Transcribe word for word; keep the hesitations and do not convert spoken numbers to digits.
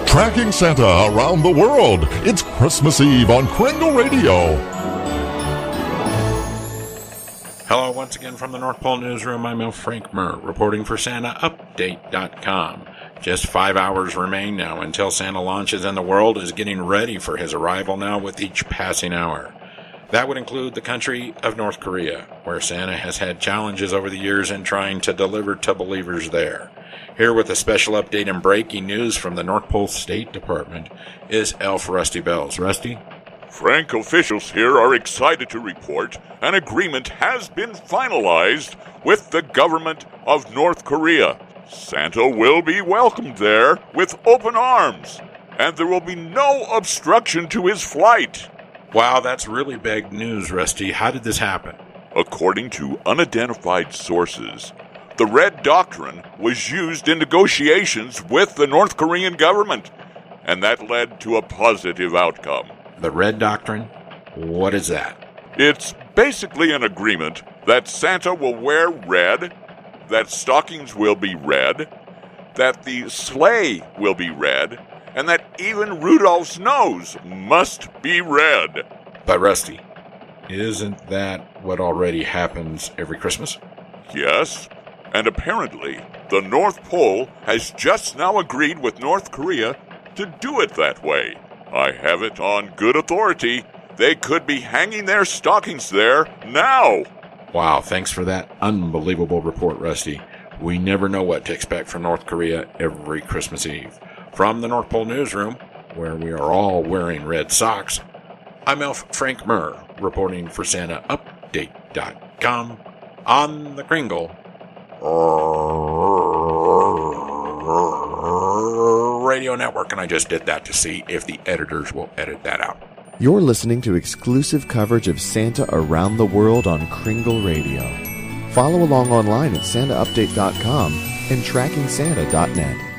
Tracking Santa around the world. It's Christmas Eve on Kringle Radio. Hello, once again from the North Pole Newsroom. I'm L. Frank Murr, reporting for Santa Update dot com. Just five hours remain now until Santa launches, and the world is getting ready for his arrival now with each passing hour. That would include the country of North Korea, where Santa has had challenges over the years in trying to deliver to believers there. Here with a special update and breaking news from the North Pole State Department is Elf Rusty Bells. Rusty? Frank, officials here are excited to report an agreement has been finalized with the government of North Korea. Santa will be welcomed there with open arms, and there will be no obstruction to his flight. Wow, that's really big news, Rusty. How did this happen? According to unidentified sources, the Red Doctrine was used in negotiations with the North Korean government, and that led to a positive outcome. The Red Doctrine? What is that? It's basically an agreement that Santa will wear red, that stockings will be red, that the sleigh will be red, and that even Rudolph's nose must be red. But Rusty, isn't that what already happens every Christmas? Yes, and apparently the North Pole has just now agreed with North Korea to do it that way. I have it on good authority. They could be hanging their stockings there now. Wow, thanks for that unbelievable report, Rusty. We never know what to expect from North Korea every Christmas Eve. From the North Pole Newsroom, where we are all wearing red socks, I'm Elf Frank Murr, reporting for Santa Update dot com on the Kringle Radio Network. And I just did that to see if the editors will edit that out. You're listening to exclusive coverage of Santa around the world on Kringle Radio. Follow along online at Santa Update dot com and Tracking Santa dot net.